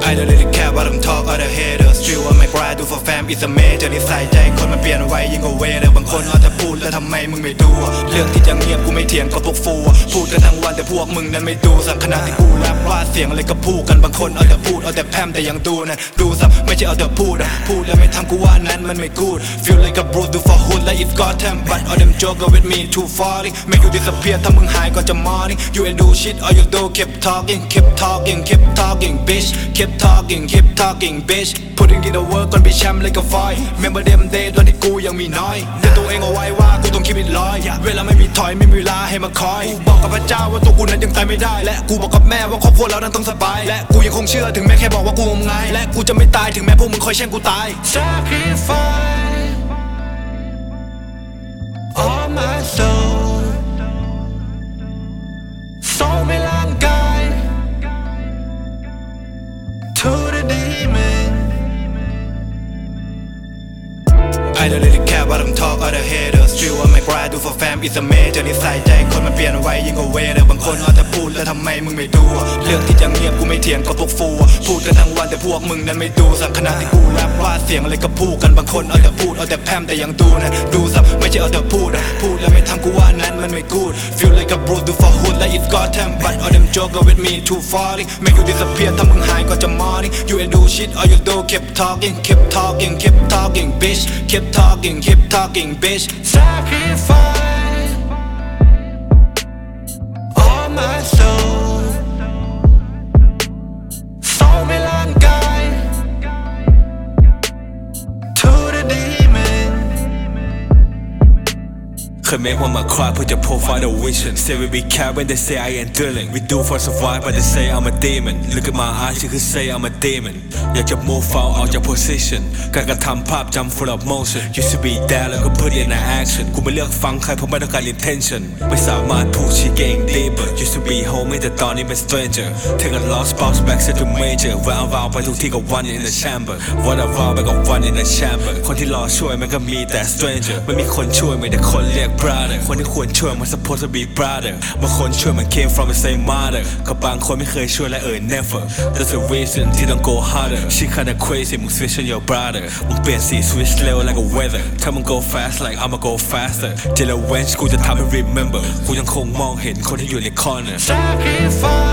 I don't really care what I'm talk or the haters Still on my grind do for fam it's a major นิสัยใจคนมันเปลี่ยนไวยิ่งกว่าเวเดอร์บางคนเอาแต่พูดแล้วทำไมมึงไม่ดูเรื่องที่จะเงียบกูไม่เถียงกับพวกฟูพูดกันทั้งวันแต่พวกมึงนั้นไม่ดูสักขณะที่กูแรปว่าเสียงอะไรก็พูดกันบางคนเอาแต่พูดเอาแต่แพมแต่ยังดูนะดูซ้ำไม่ใช่เอาแต่พูดแล้วไม่ทำกูว่านั้นมันไม่กูด Feel like a bro do for hood like it got time but all them joker with me too far make you disappear ถ้ามึงหายก่อนจะ morning you ain't do shit all you do keep talking keep talking keep talking bitch keep talking keep talking bitch putting in the work ก่อนไปแชมป์ like a fight remember them days ตอนที่กูยังมีน้อยเตือนตัวเองเอาไว้ว่ากูต้อง keep it loyal เวลาไม่มีถอยไม่มีเวลาให้มาคอยกูบอกกับพระเจ้าว่าตัวกูนั้นยังตายไม่ได้และกูบอกกับแม่ว่าครอบครัวเรานั้นต้องสบายและกูยังคงเชื่อถึงแม้แค่บอกว่ากูงมงายและกูจะไม่ตายถึงแม้พวกมึงคอยแช่งกูตาย Sacrifice all my soul ส่งให้ร่างกาย to the demon I don't really care what I'm talk or the haters Still on my grind do for fam it's a major นิสัยใจคนมันเปลี่ยนไวยิ่งกว่าเวเดอร์บางคนเอาแต่พูดแล้วทำไมมึงไม่ดูเรื่องที่จะเงียบกูไม่เถียงกับพวกฟูพูดกันทั้งวันแต่พวกมึงนั้นไม่ดูสักขณะที่กูแรปว่าเสียงอะไรก็พูดกันบางคนเอาแต่พูดเอาแต่แพมแต่ยังดูนะดูซ้ำไม่ใช่เอาแต่พูดแล้วไม่ทำกูว่านั้นมันไม่กูด Feel like a bro do for hood like it got time but all them joker with me too far make you disappear ถ้ามึงหายก่อนจะ morning you ain't do shit all you do keep talking keep talking keep talking bitch keep talking keep talking bitch sacrifice all my soul ส่งให้ร่างกาย to the demon เคย make one my cry put your profile the vision say we be care when they say I ain't dealing we do for survive but they say I'm a demon look at my eyes you could say I'm a demon อยากจะ move out ออกจาก position การกระทำภาพจำ full of motion used to be there แล้วก็ put it in action กูไม่เลือกฟังใครเพราะไม่ต้องการ intention ไม่สามารถพูดชี้เก่ง deeper used to be homie แต่ตอนนี้เป็น stranger take a lost bounce back set to major แวววาวไปทุกที่กับ one in the chamber what a vow ไปกับ one in the chamber คนที่รอช่วยมันก็มีแต่ stranger ไม่มีคนช่วยมีแต่คนเรียกbrother คนที่ควรช่วยมัน supposed to be brother บางคนช่วยมัน came from the same mother กับบางคนไม่เคยช่วยและnever there's a reason ที่ต้อง go harder she kinda crazy มึง switch on your brother มึงเปลี่ยนสี switch เร็ว like a weather ถ้ามึง go fast like I'ma go faster เจลเวนช์กูจะทำให้ remember กูยังคงมองเห็นคนที่อยู่ใน corner Sacrifice